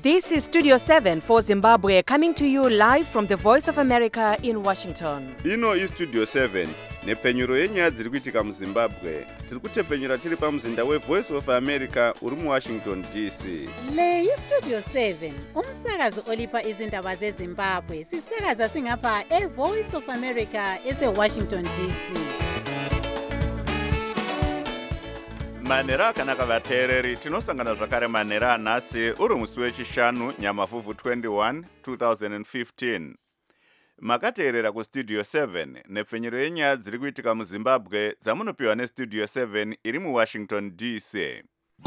This is Studio 7 for Zimbabwe, coming to you live from the Voice of America in Washington. Ino iStudio 7 nepfenyuro yenyaya dziri kuitika muZimbabwe. Tiri kutepfenyura tiri pamuzinda weVoice of America uri muWashington DC. Le iStudio 7 umsakazo olipa izindaba zeZimbabwe sisakaza singapha eVoice of America eseWashington DC. Manera akanaka vateereri, tinosangana zvakare manera anhasi uri musi wechishanu Nyamavhuvhu 21 2015. Makateerera kuStudio 7 nepfenyuro yenyaya dziri kuitika muZimbabwe dzamunopiwa neStudio 7 iri muWashington DC.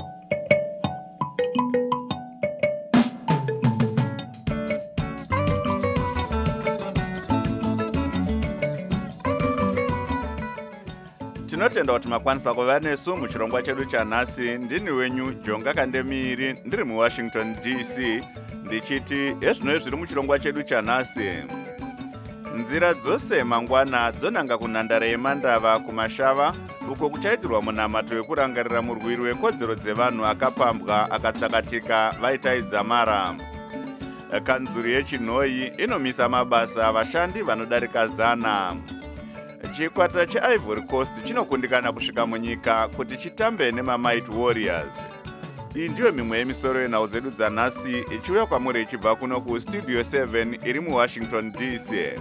Tinotenda kuti makwanisa kuva nesu muchirongwa chedu chanhasi. Ndini wenyu Jonga Kandemiri ndiri muWashington DC ndichiti ezvino zviri muchirongwa chedu chanhasi. Nzira dzose mangwana dzonanga kunhandare yemandava kumashava uko kuchaitirwa munamato wekurangarira murwiri wekodzero dzevanhu akapambwa akatsakatika vaitaidza mara. Kanzuri yechinhoi inomisa mabasa vashandi vanodarika 100. Chikwata cheIvory Coast chinokundikana kusvika munyika kuti chitambe nemaMighty Warriors. Iyi ndiyo mimwe yemisoro yenhau dzedu dzanhasi ichiuya kwamuri ichibva kuno kuStudio 7 iri muWashington DC.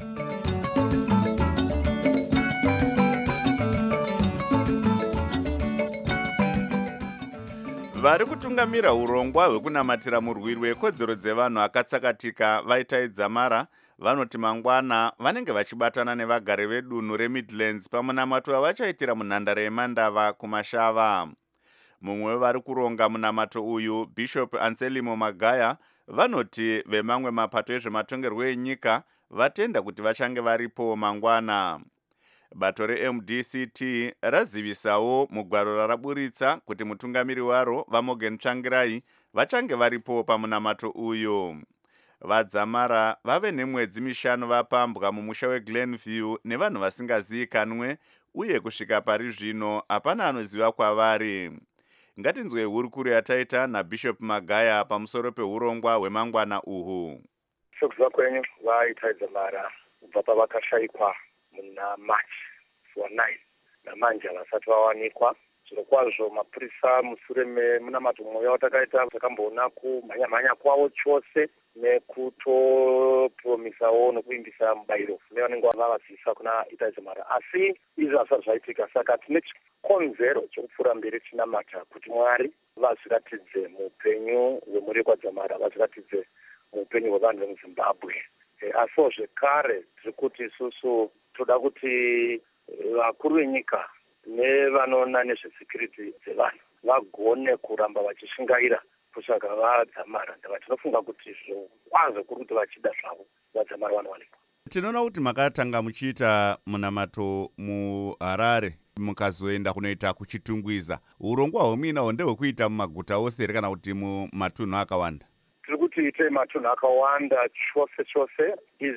Vari kutungamira urongwa hwekunamatira murwiri wekodzero dzevanhu akatsakatika vaitaidza mara vanoti mangwana vanenge vachibatana nevagari vedunhu reMidlands pamunamato wavachaitira munhandare yemandava kumashava. Mumwe wevari kuronga munamato uyu, Bishop Anselmo Magaya, vanoti vemamwe mapato ezvematongerwo enyika vatenda kuti vachange varipo mangwana. Bato reMDCT razivisawo mugwaro raraburitsa kuti mutungamiri waro vaMorgan Tsvangirai vachange varipo pamunamato uyu. Vadzamara vave nemwedzi 5 vapambwa mumusha weGlenview nevanhu vasingazivikanwe uye kusvika pari zvino hapana anoziva kwavari. Ngatinzwe hurukuro yataita naBishop Magaya pamusoro peurongwa hwemangwana uhu. Sokuziva kwenyu vaitaidza mara kubva pavakashayikwa muna March 9 namanje havasati vawanikwa. Zvirokwazvo mapurisa mushure memunamato mumwe watakaita takamboona kumhanya kwavo chose nekutopromisawo nokuimbisa mubayiro nevanenge vavazivisa kuna itaidza mara. Asi izvi hazvisati zvaitika, saka tine chikonzero chekupfuura mberi tinamata kuti Mwari vazviratidze muupenyu hwemurekwa dzamara, vazviratidze muupenyu hwevanhu vemuZimbabwe. Asiwo zvekare tiri kuti isusu toda kuti vakuru venyika nevanoona nezvesecurity dzevanhu vagone kuramba vachishingaira kutsvaga vadzamara. Ndava tinofunga kuti zvirokwazvo kuri kuti vachida zvavo vadzamara vanowanikwa. Tinoona kuti makatanga muchiita munamato muHarare mukazoenda kunoita kuchitungwiza. Urongwa hwemuinawo ndehwekuita mumaguta ose here kana kuti mumatunhu akawanda? Tiri kuti itei matunhu akawanda chose.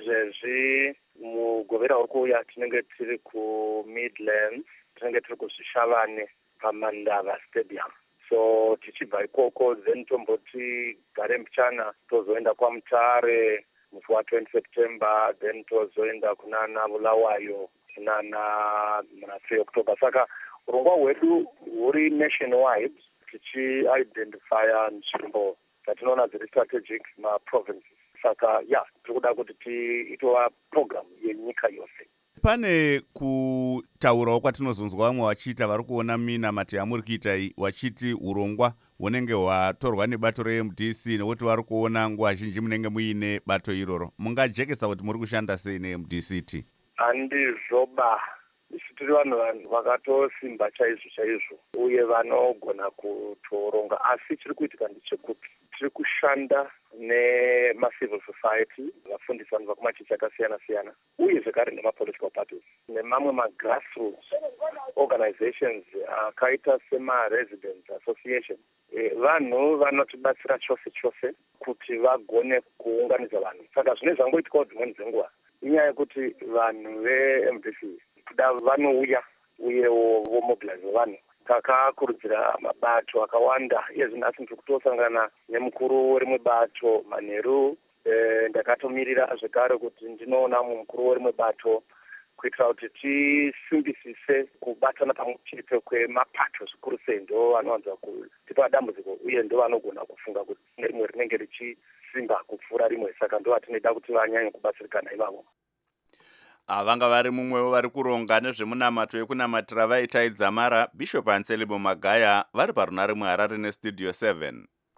Izvezvi mugovera uri kuuya tinenge tiri kuMidlands, tinenge tiri kuzvishavane paMandava Stadium. So tichibva ikoko then tomboti gare mbichana tozoenda kwaMutare musi wa20 September, then tozoenda kunana Bulawayo kunana muna3 October. Saka urongwa hwedu huri nationwide tichi-identifya nzvimbo dzatinoona dziri strategic maprovinces. Saka tiri kuda kuti tiitova program yenyika yose. Pane kutaurawo kwatinozonzwa vamwe vachiita vari kuona minamato yamuri kuita vachiti urongwa hunenge hwatorwa nebato reMDC nekuti vari kuona nguva zhinji munenge muine bato iroro. Mungajekesa kuti muri kushanda sei neMDCT? Handizvoba. Isu tiri vanhu vakatosimba chaizvo uye vanogona kutoronga, asi chiri kuitika ndechekuti tiri kushanda nemacivil society, vafundisi vanhu vakumachechi akasiyana-siyana, uye zvekare nemapolitical parties nemamwe magrassroots organizations akaita semaresidents association. Vanhu vanotibatsira chose kuti vagone kuunganidza vanhu. Saka zvine zvangoitikawo dzimweni dzenguva inyaya yekuti vanhu veMDC kuda vanouya uyewo vomobilize vanhu takakurudzira mabato akawanda. Iye zvinasi ndiri kutosangana nemukuru werimwe bato manheru. Ndakatomirira zvekare kuti ndinoona mumukuru werimwe bato kuitira kuti tisimbisise kubatana pamwe chete kwemapato zvikuru sei ndo anowanza kutipa dambudziko uye ndo vanogona kufunga kuti rimwe rinenge richisimba kupfuura rimwe. Saka ndo vatinoda kuti vanyanye kubatsirikana ivavo. Vanga vari mumwewo vari kuronga nezvemunamato wekunamatira vaitai Dzamara, Bishop Anselmo Magaya vari parunare muHarare neStudio 7.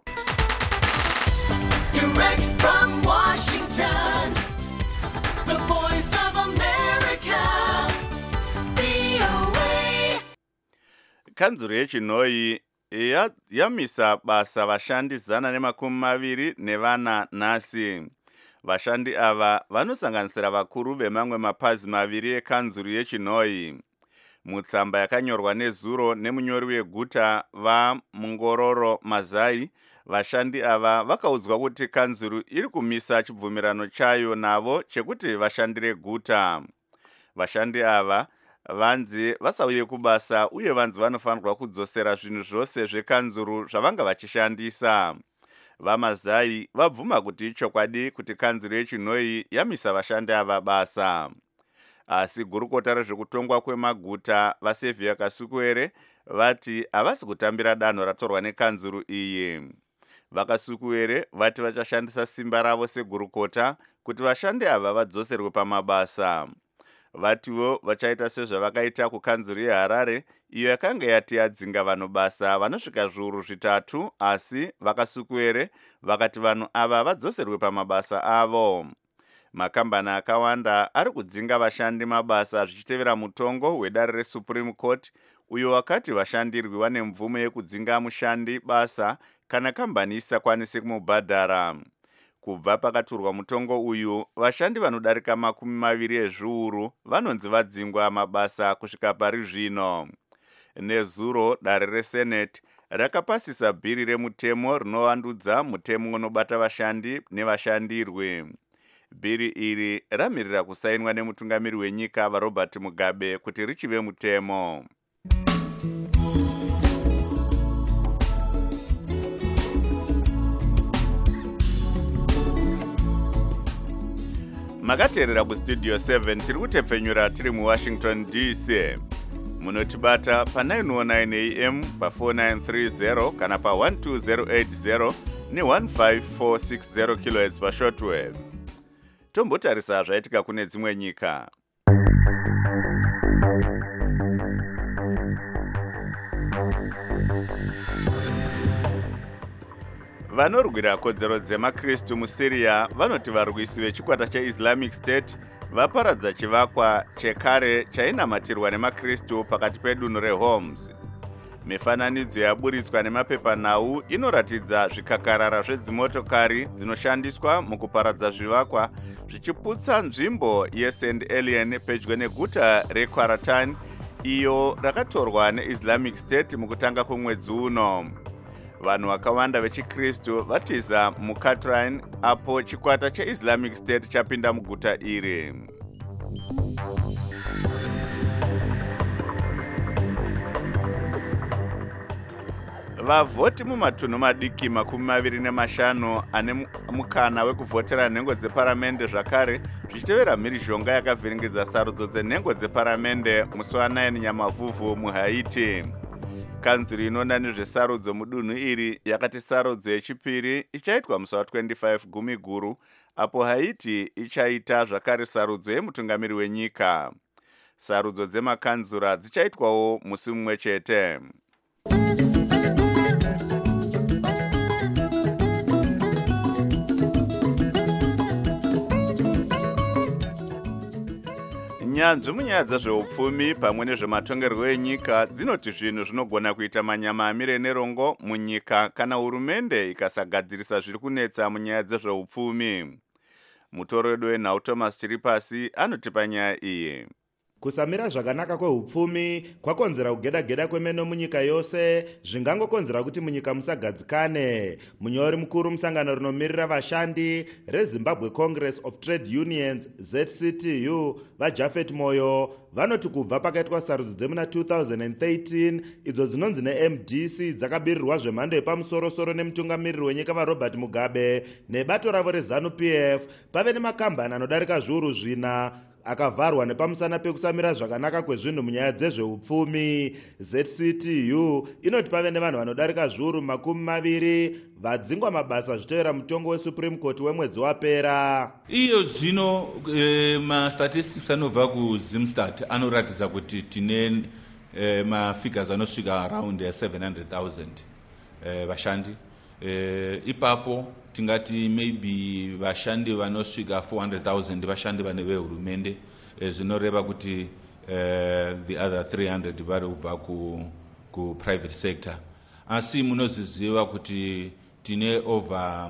Direct from Washington, the voice of America, VOA. Kanzuru yeChinoi yamisa basa vashandi 120 nhasi. Vashandi ava vanosanganisira vakuru vemamwe mapazi maviri ekanzuru yeChinoi. Mutsamba yakanyorwa nezuro nemunyori weguta vaMungororo Mazai, vashandi ava vakaudzwa kuti kanzuru iri kumisa chibvumirano chayo navo chekuti vashandire guta. Vashandi ava vanzi vasauye kubasa uye vanzi vanofanirwa kudzosera zvinhu zvose zvekanzuru zvavanga vachishandisa. VaMazai vabvuma kuti ichokwadi kuti kanzuru yeChinoi yamisa vashandi ava basa. Asi gurukota rezvekutongwa kwemaguta vaSevhia Kasukuere vati havasi kutambira danho ratorwa nekanzuru iyi. VaKasukuere vati vachashandisa simba ravo segurukota kuti vashandi ava vadzoserwe pamabasa. Vatiwo vachaita sezvavakaita kukanzuru yeHarare iyo yakanga yati yadzinga vanhu basa vanosvika zviuru 3, asi VaKasukuere vakati vanhu ava vadzoserwe pamabasa avo. Makambani akawanda ari kudzinga vashandi mabasa zvichitevera mutongo wedare reSupreme Court uyo wakati vashandirwi vane mvumo yekudzinga mushandi basa kana kambani isakwanisi kumubhadhara. Kubva pakaturwa mutongo uyu, vashandi vanodarika 20 ezviuru vanonzi vadzingwa mabasa kusvika pari zvino. Nezuro dare reSenate rakapasisa bhiri remutemo rinovandudza mutemo unobata vashandi nevashandirwi. Bhiri iri ramirira kusainwa nemutungamiri wenyika vaRobert Mugabe kuti richive mutemo. Makateerera kuStudio 7 tiri kutepfenyura tiri muWashington DC. Munotibata pa909 AM pa4930 kana pa12080 ne15460 kHz pashortwave. Tombotarisa zvaitika kune dzimwe nyika. Vanorwira kodzero dzemaKristu muSyria vanoti varwisi vechikwata cheIslamic State vaparadza chivakwa chekare chainamatirwa nemaKristu pakati pedunhu reHoms. Mifananidzo yaburitswa nemapepanhau inoratidza zvikakarara zvedzimotokari dzinoshandiswa mukuparadza zvivakwa zvichiputsa nzvimbo yeSt Elian pedyo neguta reQuarantine iyo rakatorwa neIslamic State mukutanga kwemwedzi uno. Vanhu vakawanda vechiKristu vatiza muKatrine apo chikwata cheIslamic State chapinda muguta iri. Vavhoti mumatunhu madiki 25 ane mukana wekuvhotera nhengo dzeparamende zvakare zvichitevera mhirizhonga yakavhiringidza sarudzo dzenhengo dzeparamende musi wa9 Nyamavhuvhu muHaiti. Kanzuru inoona nezvesarudzo mudunhu iri yakati sarudzo yechipiri ichaitwa musi wa25 Gumiguru apo Haiti ichaita zvakare sarudzo yemutungamiri wenyika. Sarudzo dzemakanzura dzichaitwawo musi mumwe chete. Nyanzvi munyaya dzezveupfumi pamwe nezvematongerwo enyika dzinoti zvinhu zvinogona kuita manyama amire nerongo munyika kana hurumende ikasagadzirisa zviri kunetsa munyaya dzezveupfumi. Mutoro wedu wenhau Thomas Chiripasi anotipa nyaya iyi. Kusamira zvakanaka kwehupfumi kwakonzera kugeda-geda kwemeno munyika yose, zvingangokonzera kuti munyika musagadzikane. Munyori mukuru musangano rinomirira vashandi reZimbabwe Congress of Trade Unions ZCTU vaJafet Moyo vanoti kubva pakaitwa sarudzo dzemuna 2013 idzo dzinonzi neMDC dzakabirirwa zvemhando yepamusoro-soro nemutungamiriri wenyika vaRobert Mugabe nebato ravo reZANU-PF, pave nemakambani anodarika zviuru zvina akavharwa nepamusana pekusamira zvakanaka kwezvinhu munyaya dzezveupfumi. ZCTU inoti pave nevanhu vanodarika zviuru 20 vadzingwa mabasa zvitoera mutongo weSupreme Court wemwedzi wapera. Iyo zvino mastatistics anobva kuZimstat anoratidza kuti tine mafigures anosvika around 700,000 vashandi. Ipapo tingati maybe vashandi vanosvika 400,000 vashandi vane vehurumende, zvinoreva kuti the other 300 vari kubva ku private sector. Asi munoziziva kuti tine over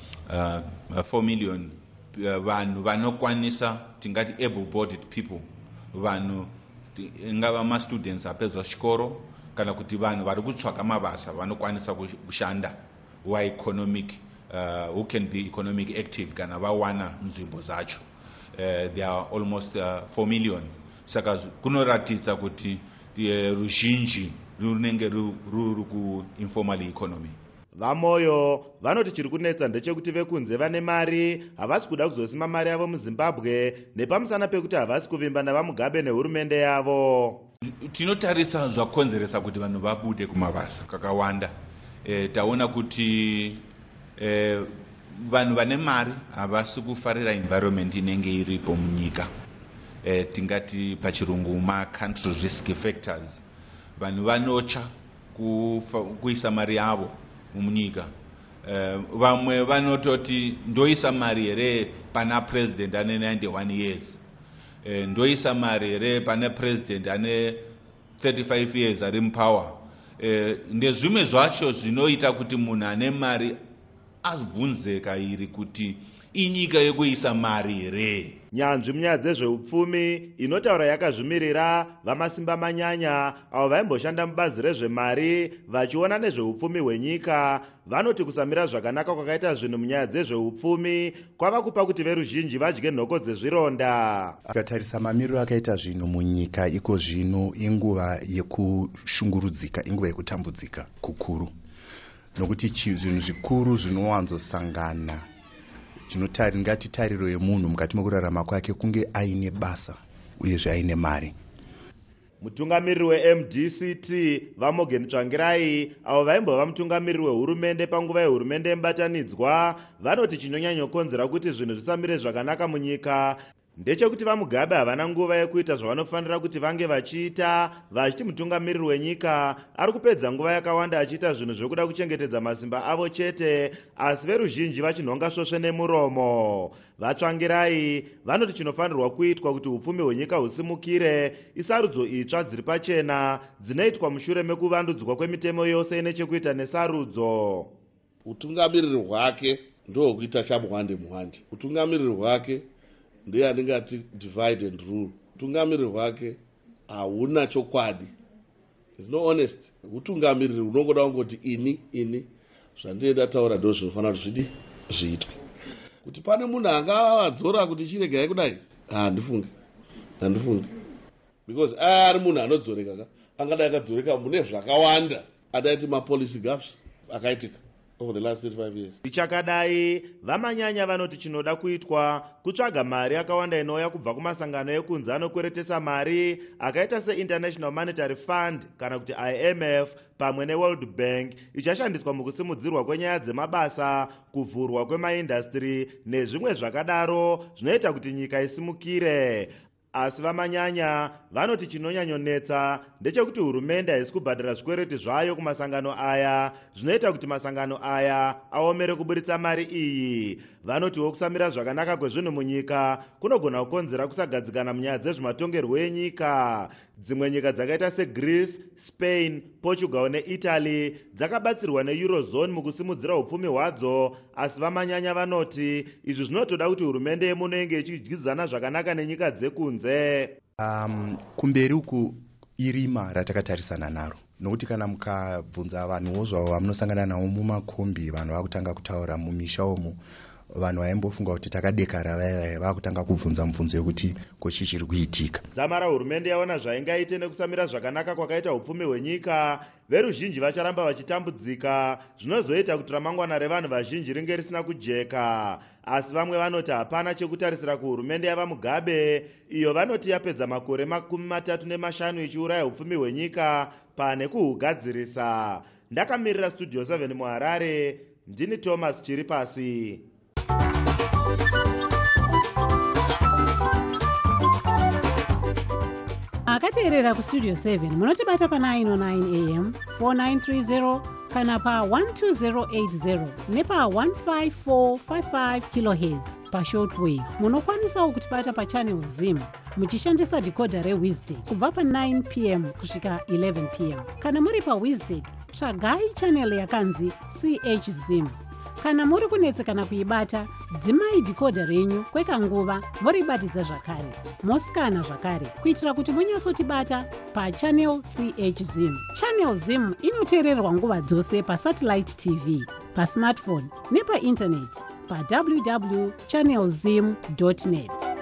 4 million vanhu vanokwanisa, tingati able-bodied people, vanhu ingava ma-students apedza chikoro kana kuti vanhu vari kutsvaga mabasa vanokwanisa kushanda wa economic who can be economic active kana vawana nzvimbo zacho. There are almost 4 million. Saka kunoratidza kuti ruzhinji runenge ruri ku-informal economy. Vamoyo vanoti chiri kunetsa ndechekuti vekunze vane mari havasi kuda kuzosima mari yavo muZimbabwe nepamusana pekuti havasi kuvimba navaMugabe nehurumende yavo. Tinotarisa zvakonzeresa kuti vanhu vabude kumabasa kakawanda. Taona kuti vanhu vane mari havasi kufarira environment inenge iripo munyika. Tingati pachirungu ma-country risk factors. Vanhu vanocha kuisa mari yavo munyika. Vamwe vanototi ndoisa mari here pana president ane 91 years. Ndoisa mari here pana president ane 35 years ari mupower. Ndezvimwe zvacho zvinoita kuti munhu ane mari azvunzeka iri kuti inyika yekuisa mari here. Nyanzvi munyaya dzezveupfumi inotaura yakazvimirira vamasimba manyanya avo vaimboshanda mubazi rezvemari vachiona nezveupfumi hwenyika vanoti kusamira zvakanaka kwakaita zvinhu munyaya dzezveupfumi kwava kupa kuti veruzhinji vadye nhoko dzezvironda. Tikatarisa mamiriro akaita zvinhu munyika iko zvino inguva yekushungurudzika, inguva yekutambudzika kukuru, nokuti zvinhu zvikuru zvinowanzosangana. Ngati tariro yemunhu mukati mekurarama kwake kunge aine basa uyezve aine mari. Mutungamiriri weMDCT Vamogen Tsvangirai avo vaimbova mutungamiriri wehurumende panguva yehurumende yemubatanidzwa vanoti chinonyanyokonzera kuti zvinhu zvisamire zvakanaka munyika ndechekuti vaMugabe havana nguva yekuita zvavanofanira kuti vange vachiita, vachiti mutungamiriri wenyika ari kupedza nguva yakawanda achiita zvinhu zvokuda kuchengetedza masimba avo chete, asi veruzhinji vachinhonga svosve nemuromo. Vatsvangirai vanoti chinofanirwa kuitwa kuti upfumi hwenyika husimukire isarudzo itsva dziri pachena dzinoitwa mushure mekuvandudzwa kwemitemo yose ine chekuita nesarudzo. Utungamiriri hwake ndohwekuita chamuhwande muhwande. Utungamiriri hwake ndiye andingati divide and rule. Utungamiriri hwake hauna chokwadi. It's no honest. Utungamiriri unongoda kungoti ini zvandiye ndataura ndo zvinofanira kuti zviitwe. Kuti pane munhu angavadzora kuti chiregai kudai, handifungi. Because ari munhu anodzoreka, angadai akadzoreka mune zvakawanda, adaiti ma-policy gaps akaitika over the last 35 years. Ichakadai vamanyanya vanoti chinoda kuitwa kutsvaga mari yakawanda inouya kubva kumasangano ekunze anokweretesa mari akaita seInternational Monetary Fund kana kuti IMF pamwe neWorld Bank ichashandiswa mukusimudzirwa kwenyaya dzemabasa, kuvhurwa kwemaindastri nezvimwe zvakadaro zvinoita kuti nyika isimukire. Asi vamanyanya vanoti chinonyanyonetsa ndechekuti hurumende haisi kubhadhara zvikwereti zvayo kumasangano aya zvinoita kuti masangano aya aomere kuburitsa mari iyi. Vanotiwo kusamira zvakanaka kwezvinhu munyika kunogona kukonzera kusagadzikana munyaya dzezvematongerwo enyika. Dzimwe nyika dzakaita seGreece, Spain, Portugal neItaly dzakabatsirwa neEurozone mukusimudzira upfumi hwadzo, asi vamanyanya vanoti izvi zvinotoda kuti hurumende yemuno inge ichidyidzana zvakanaka nenyika dzekunze. Kumberi uku irima ratakatarisana naro. Nokuti kana mukabvunza vanhuwo zvavo vamunosangana navo mumakombi, vanhu vakutanga kutaura mumisha umu, vanhu vaimbofunga kuti takadekara vaya vakutanga kubvunza mubvunzo yekuti kochi chiri kuitika. Dzamara hurumende yaona zvaingaite nekusamira zvakanaka kwakaita upfumi hwenyika, veruzhinji vacharamba vachitambudzika, zvinozoita kuti ramangwana revanhu vazhinji ringe risina kujeka. Asi vamwe vanoti hapana chekutarisira kuhurumende yava Mugabe, iyo vanoti yapedza makore 35 ichiuraya upfumi hwenyika pane kuhugadzirisa. Ndakamirira Studio 7 muHarare, ndini Thomas Chiripasi. Akateerera kustudio 7 munotibata pa 909 am 4930 kana pa 12080 nepa 15455 kHz pa shortwave. Munokwanisawo kutibata pa channel Zim muchishandisa decoder reWizard kubva pa 9 pm kusvika 11 pm. Kana muri pa Wizard, tsvagai channel yakanzi CH Zim. Kana muri kunetsekana kuibata, dzimai decoder renyu kwekanguva moribatidza zvakare. Mosikana zvakare kuitira kuti munyatsotibata pa channel CH Zim. Channel Zim inoteererwa nguva dzose pa satellite TV, pa smartphone nepa internet pa www.channelzim.net.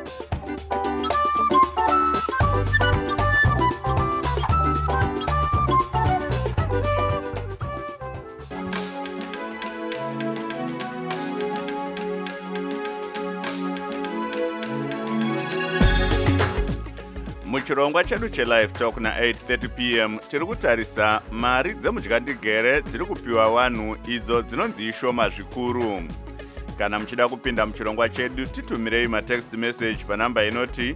Muchirongwa chedu chelive talk na 8:30 pm tiri kutarisa mari dzemudyandigere dziri kupiwa vanhu idzo dzinonzi ishoma zvikuru. Kana muchida kupinda muchirongwa chedu titumirei matext message panamba inoti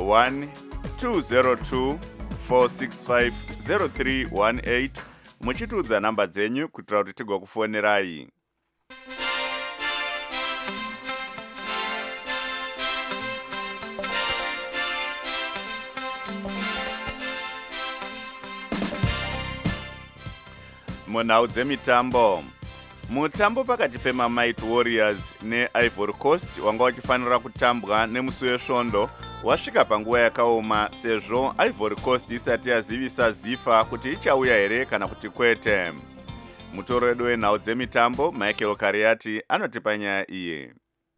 12024650 muchitiudza namba dzenyu kuitira kuti tigokufonerai. Munhau dzemitambo. Mutambo pakati pemaMighty Warriors neIvory Coast wanga uchifanira kutambwa nemusi wesvondo wasvika panguva yakaoma sezvo Ivory Coast isati yazivisa zifa kuti ichauya here kana kuti kwete. Mutoro wedu wenhau dzemitambo Michael Kariati anotipa nyaya iyi.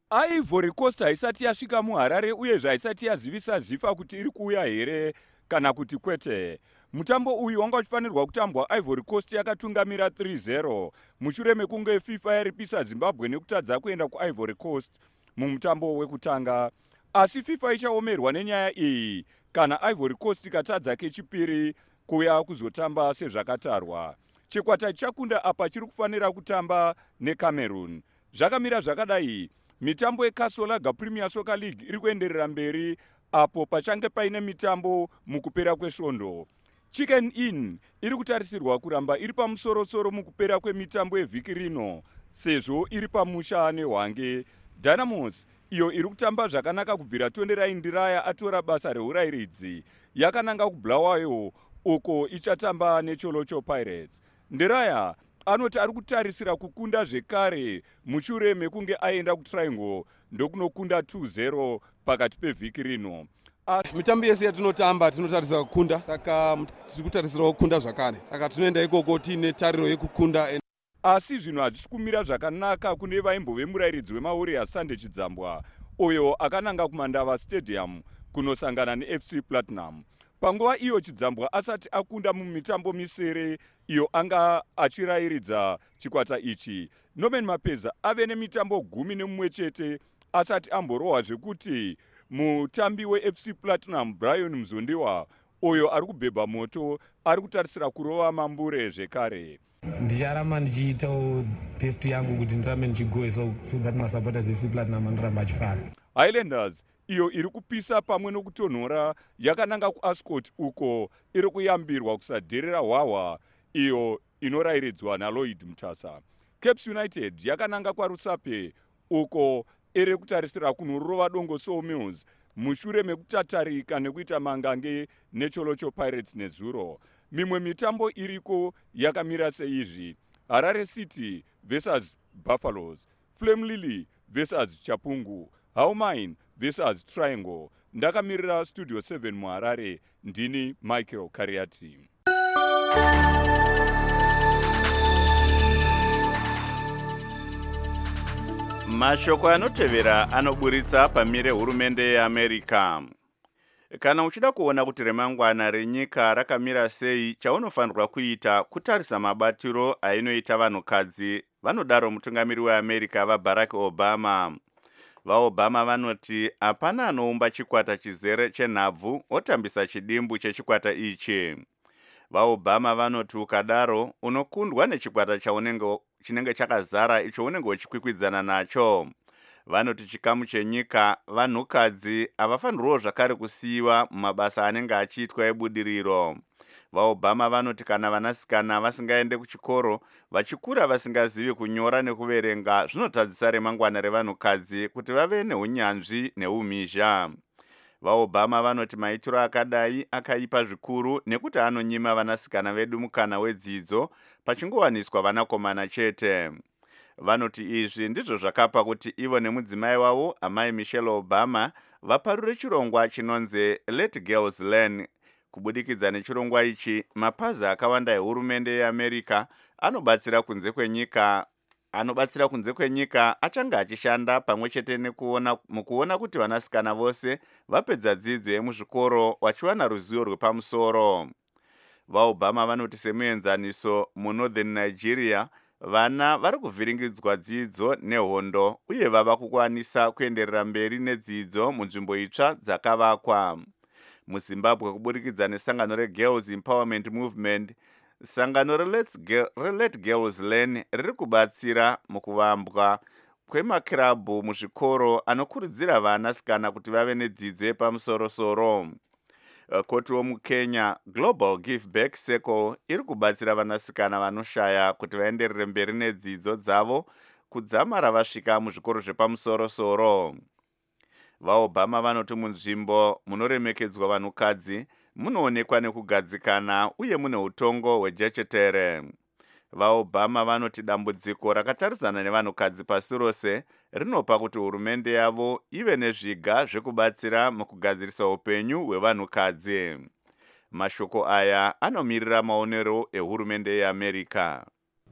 Ivory Coast haisati yasvika muHarare uyezve haisati yazivisa zifa kuti iri kuuya here kana kuti kwete. Mutambo uyu wanga uchifanirwa kutambwa Ivory Coast yakatungamira 3-0 mushure mekunge FIFA yaripisa Zimbabwe nekutadza kuenda kuIvory Coast mumutambo wekutanga. Asi FIFA ichaomerwa nenyaya iyi kana Ivory Coast ikatadza kechipiri kuya kuzotamba sezvakatarwa. Chikwata chakunda apa chiri kufanira kutamba neCameroon. Zvakamira zvakadai, mitambo yeKasolaga Premier Soccer League iri kuenderera mberi apo pachange paine mitambo mukupera kwesvondo. Chicken Inn iri kutarisirwa kuramba iri pamusoro-soro mukupera kwemitambo yevhiki rino sezvo iri pamusha neHwange. Dynamos iyo iri kutamba zvakanaka kubvira Tonderai Ndiraya atora basa reurayiridzi yakananga kuBulawayo uko ichatamba neCholocho Pirates. Ndiraya anoti ari kutarisira kukunda zvekare mushure mekunge aenda kuTriangle ndokunokunda 2-0 pakati pevhiki rino. Mitambo yese yatinotamba tinotarisira kukunda, saka tiri kutarisirawo kukunda zvakare. Saka tinoenda ikoko tiine tariro yekukunda. Asi zvinhu hazvisi kumira zvakanaka kune vaimbove murayiridzi wemaWarriors Sunday Chidzambwa uyo akananga kuMandava Stadium kunosangana neFC Platinum. Panguva iyo Chidzambwa asati akunda mumitambo misere iyo anga achirayiridza chikwata ichi. Norman Mapeza ave nemitambo 11 chete asati amborohwa zvekuti mutambi weFC Platinum Brian Mzondiwa uyo ari kubhebha moto ari kutarisira kurova mambure zvekare. Ndicharamba ndichiitawo best yangu kuti ndirambe ndichigoe so that masupporters FC Platinum anoramba achifara. Highlanders iyo iri kupisa pamwe nokutonhora yakananga kuAscot uko iri kuyambirwa kusadherera hwahwa iyo inorayiridzwa naLloyd Mutasa. Caps United yakananga kwaRusape uko iri kutarisira kunorova Dongo Sawmills mushure mekutatarika nekuita mangange neCholocho Pirates nezuro. Mimwe mitambo iriko yakamira seizvi: Harare City versus Buffaloes, Flame Lily versus Chapungu, Haumain versus Triangle. Ndakamirira Studio 7 muHarare, ndini Michael Kariati. Mashoko anotevera anoburitsa pamire hurumende yeAmerica. Kana uchida kuona kuti remangwana renyika rakamira sei, chaunofanirwa kuita kutarisa mabatiro ainoita vanhukadzi, vanodaro mutungamiri weAmerica vaBarack Obama. VaObama vanoti hapana anoumba chikwata chizere chenhabvu otambisa chidimbu chechikwata ichi. VaObama vanoti ukadaro unokundwa nechikwata chinenge chakazara icho unenge uchikwikwidzana nacho. Vanoti chikamu chenyika vanhukadzi havafanirwo zvakare kusiyiwa mumabasa anenge achiitwa ebudiriro. VaObama vanoti kana vanasikana vasingaende kuchikoro, vachikura vasingazivi kunyora nekuverenga, zvinotadzisa remangwana revanhukadzi kuti vave neunyanzvi neumhizha. VaObama vanoti maitiro akadai akaipa zvikuru nekuti anonyima vanasikana vedu mukana wedzidzo pachingowaniswa vanakomana chete. Vanoti izvi ndizvo zvakapa kuti ivo nemudzimai wavo amai Michelle Obama vaparure chirongwa chinonzi Let Girls Learn. Kubudikidza nechirongwa ichi, mapazi akawanda ehurumende yeAmerica anobatsira kunze kwenyika achanga achishanda pamwe chete mukuona kuti vanasikana vose vapedza dzidzo yemuzvikoro vachiwana ruzivo rwepamusoro. VaObama vanoti semuenzaniso muNorthern Nigeria, vana vari kuvhiringidzwa dzidzo nehondo uye vava kukwanisa kuenderera mberi nedzidzo munzvimbo itsva dzakavakwa. MuZimbabwe, kuburikidza nesangano reGirls Empowerment Movement, sangano reLet Girls Learn riri kubatsira mukuvambwa kwemakirabhu muzvikoro anokurudzira vanasikana kuti vave nedzidzo yepamusoro-soro. Kotiwo muKenya, Global Give Back Circle iri kubatsira vanasikana vanoshaya kuti vaenderere mberi nedzidzo dzavo kudzamara vasvika muzvikoro zvepamusoro-soro. VaObama vanoti munzvimbo munoremekedzwa vanhukadzi munoonekwa nekugadzikana uye mune utongo hwejechetere. VaObama vanoti dambudziko rakatarisana nevanhukadzi pasi rose rinopa kuti hurumende yavo ive nezviga zvekubatsira mukugadzirisa upenyu hwevanhukadzi. Mashoko aya anomirira maonero ehurumende yeAmerica.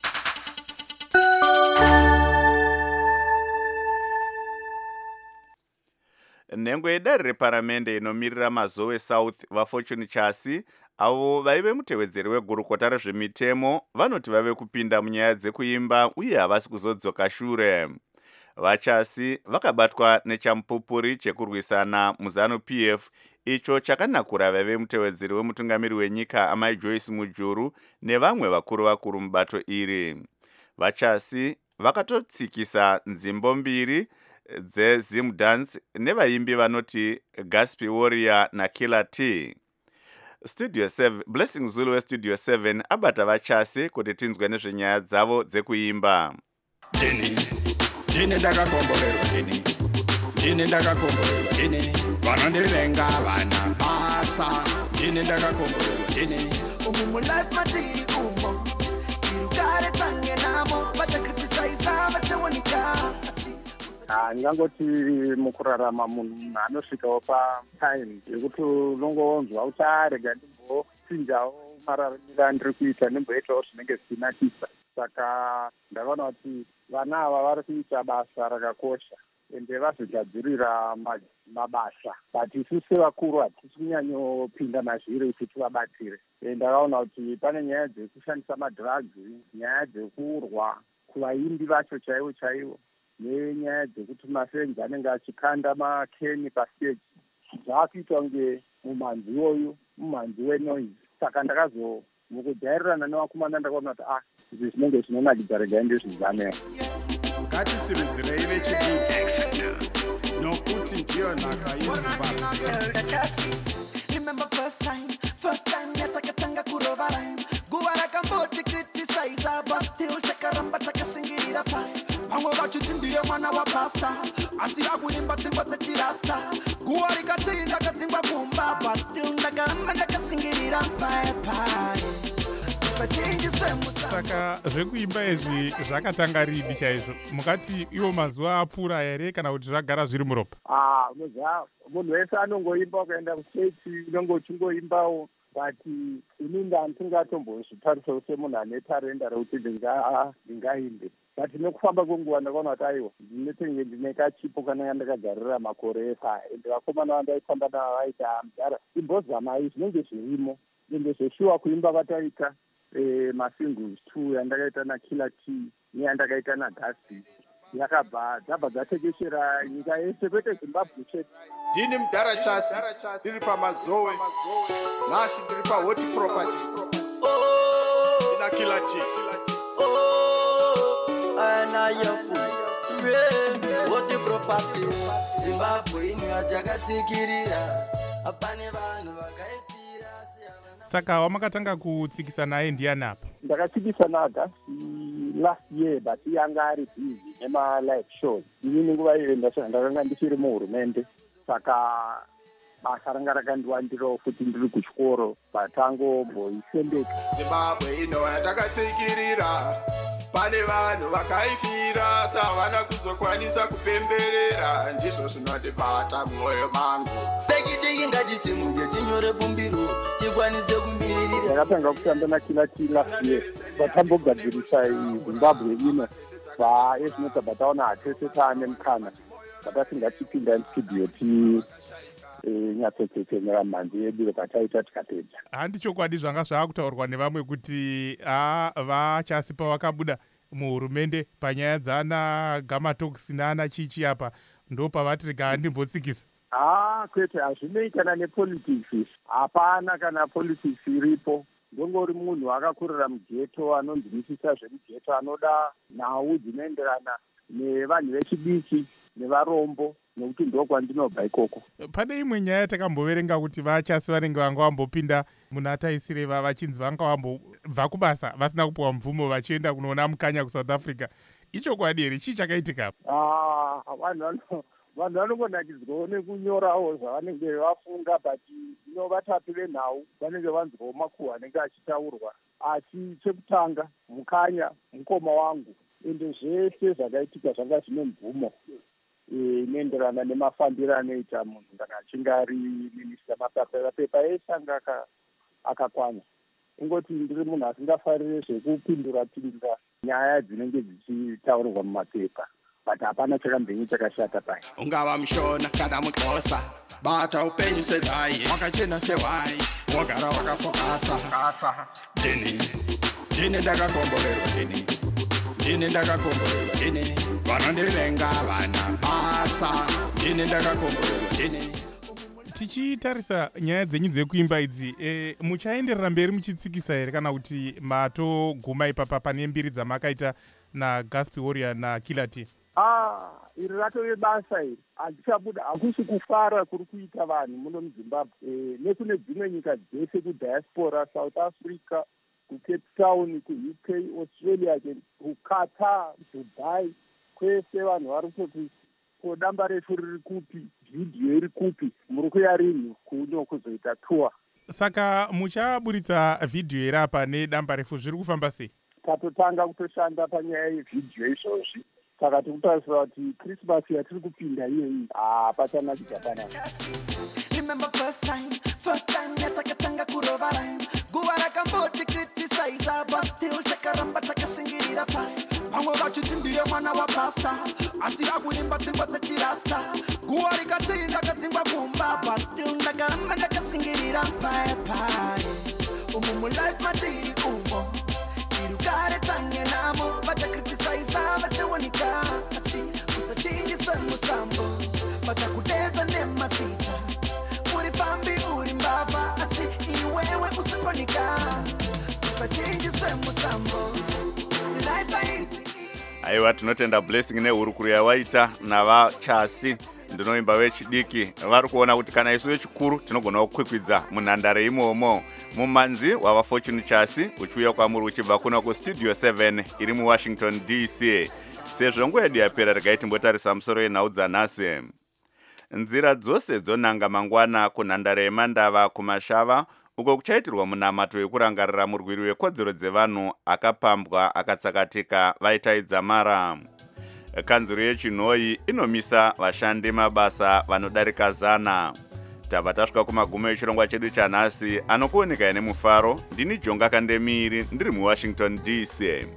Nhengo yedare reparamende inomirira mazowe South vaFortune Chasi avo vaive mutevedzeri wegurukota rezvemitemo vanoti vave kupinda munyaya dzekuimba uye havasi kuzodzoka shure. VaChasi vakabatwa nechamupupuri chekurwisana muZanu-PF icho chakanakura vaive mutevedzeri wemutungamiri wenyika amai Joyce Mujuru nevamwe vakuru mubato iri. VaChasi vakatotsikisa nzimbo mbiri dzeZim Dance nevaimbi vanoti Gaspy Warrior naKiller T. Blessing Zulu weStudio 7 abata VaChasi kuti tinzwe nezvenyaya dzavo dzekuimba. Ndine ndakakomborerwa ndine vanondivenga vana basa. Ndine ndakakomborerwa ndine Umumu life matiri umo irugare tange namo vacha criticize vacha wanika. Ndingangoti mukurarama munhu anosvikawo patime yekuti unongonzwa kuti rega ndimbopinjawo mararamiro andiri kuita ndimboitawo zvinenge zvichinakisa. Saka ndakaona kuti vana ava vari kuita basa rakakosha ende vazogadzirira mabasa, but isu sevakuru hatisi kunyanyopinda mazviri kuti tivabatsire. Ndakaona kuti pane nyaya dzekushandisa madrugs, nyaya dzekurwa kuvaimbi vacho chaivo nenyaya dzekuti mafenzi anenge achikanda makeni pastage zvaakuitwa kunge mumhanzi iwoyu mumhanzi wenoise. Saka ndakazomukujairirana nevakomana ndakaona kuti izvi zvinenge zvinonakidza rega ndizvizamea. Ngatisimudzirei vechidiki nokuti ndiyo nhaka yeZimbabwe. Remember first time yatakatanga kurova rhyme guva rakamboti criticize but still takaramba takashingirira pai vamwe vachiti ndiye mwana wapasta asi akuimba dzimba dzechirasta guva rikati ndakadzingwa kumba but still ndakaramba ndakashingirira pai usachenjiswe musambo. Saka zvekuimba izvi zvakatanga rini chaizvo? Mukati iwo mazuva apfuura here kana kuti zvagara zviri muropa? Unoziva munhu wese anongoimba ukaenda kuchechi unenge uchingoimbawo, but inini handingatombozvitarisa semunhu ane tarenda rekuti ndingaimbe, but nekufamba kwenguva ndakaona kuti aiwa ndinetenge ndine kachipo kananga ndakagarira makore esa, ende vakomana vandaifamba navo vaita mudhara imbozamai zvinenge zvirimo, ende zveshuwa kuimba kwataita masingles 2 yandakaita naKiller T neyandakaita naGaspi dzabva dzatekeshera nyika yese kwete Zimbabwe chete. Ndini Mudhara Chasi, ndiri pamazowe, nhasi ndiri paHot Property naKiller T. Hot Property Zimbabwe ino yatakatsikirira apane vanhu vakaifira. Saka wamakatanga kutsikisa naye ndiani apa? Ndakatsikisa naGaspi last year, but yanga ari busy nema-live shows. Inini nguva iyo ndakanga ndisiri muhurumende, saka basa ranga rakandiwandirawo futi ndiri kuchikoro, patangomboisendeka. Zimbabwe ino yatakatsikirira pane vanhu vakaifira, savana kuzokwanisa kupemberera, ndizvo zvinondibata mwoyo mangu. Deki ngatisimuje tinyore bumbiro tikwanise kumiririra. Ndakatanga kushanda naKiller T last year, vatambogadzirisa Zimbabwe ino vaezinota bataona hatese taane mukana, batasingatipinda mustudio nyatsotsotsenera mhanzi yedu pataita tikapedza. Handi chokwadi zvanga zvaakutaurwa nevamwe kuti vaChasi pavakabuda muhurumende panyaya dzana Gamatox nana Chichi apa ndo pavati rega handimbotsikisa? Kwete, hazvinei kana nepolitics, hapana kana politics iripo. Ndongori munhu akakurira mugeto, anonzwisisa zvemugeto, anoda nhau dzinoenderana nevanhu vechidiki nevarombo, nekuti ndokwandinobva ikoko. Pane imwe nyaya yatakamboverenga kuti vaChasi vanenge vanga vambopinda muna Taisireva vachinzi vanga vambobva kubasa vasina kupiwa mvumo vachienda kunoona mukanya kuSouth Africa. Ichokwadi here? Chii chakaitika? Vanhu vanongonakidzwawo nekunyorawo zvavanenge vafunga, but inovatapi venhau vanenge vanzwawo makuhwa anenge achitaurwa. Asi chekutanga mukanya mukoma wangu, ende zvese zvakaitika zvanga zvine mvumo inoenderana nemafambiro anoita munhu kana achinge ari minista. Mapepa ese anga akakwanya. Ingoti ndiri munhu asingafarire zvekupindura nyaya dzinenge dzichitaurirwa mumapepa, but hapana chakambenyu chakashata pai. Ungava mushona kana muXhosa, bata upenyu sezai, wakachena sewai, wagara wakafokasa. Ndini ndakakomborerwa, ndini ndakakomborerwa, ndini vanondivenga vana basa, ndini ndakakomborerwa, ndini. Tichitarisa nyaya dzenyu dzekuimba idzi, muchaenderera mberi muchitsikisa here kana kuti matoguma ipapa pane mbiri dzamakaita naGaspi Warrior naKiller T? Iri ratove basa iri, handichabuda, hakusi kufara kuri kuita vanhu muno muZimbabwe, nekune dzimwe nyika dzese, kudiaspora, South Africa, kuCape Town, kuUK, Australia, kuQatar, Dubai, kwese vanhu vari kutoti damba refu riri kupi, vhidhiyo iri kupi, muri kuya rini kuno kuzoita tour. Saka muchaburitsa vhidhiyo iri apa nedamba refu zviri kufamba sei? Tatotanga kutoshanda panyaya yevhidhiyo izvozvi, saka tikutarisira kuti Christmas yatiri kupinda iyeyi pachanakidza panapa. Remember first time yatakatanga kurova rhyme, guva rakamboti criticize, but still takaramba takashingirira pai. Vamwe vachiti ndiye mwana wapasta, asi akuimba dzimba dzechirasta, guva rikati ndakadzingwa kumba, but still ndakaramba ndakashingirira pai pai. Umu mulife matiri umo, irugare tange namo, vachakriticize vachawanika, asi usachinjiswe musambo, vachakudedza nemasita, uri pambi uri mbavha, asi iwewe usiponika, usachinjiswe musambo. Aiwa, tinotenda Blessing nehurukuru yawaita navaChasi, ndinoimba vechidiki. Vari kuona kuti kana isu vechikuru tinogona kukwikwidza munhandare imomo. Mumanzi wava Fortune Chasi uchiuya kwamuri uchibva kuna kustudio 7 iri muWashington DC. Sezvo nguva yedu yapera, regai timbotarisa musoro yenhau dzanhasi. Nzira dzose dzonanga mangwana kunhandare yemandava kumashava uko kuchaitirwa munamato wekurangarira murwiri wekodzero dzevanhu akapambwa akatsakatika vaitaidza mara. Kanzuro yechinhoi inomisa vashandi mabasa vanodarika 100. Tabva tasvika kumagumo echirongwa chedu chanhasi, anokuonekai nemufaro. Ndini Jonga Kandemiri ndiri muWashington DC.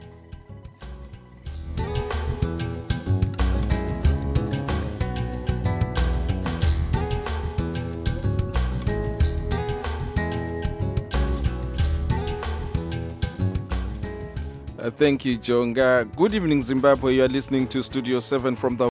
Thank you, Jonga. Good evening, Zimbabwe. You are listening to Studio 7 from the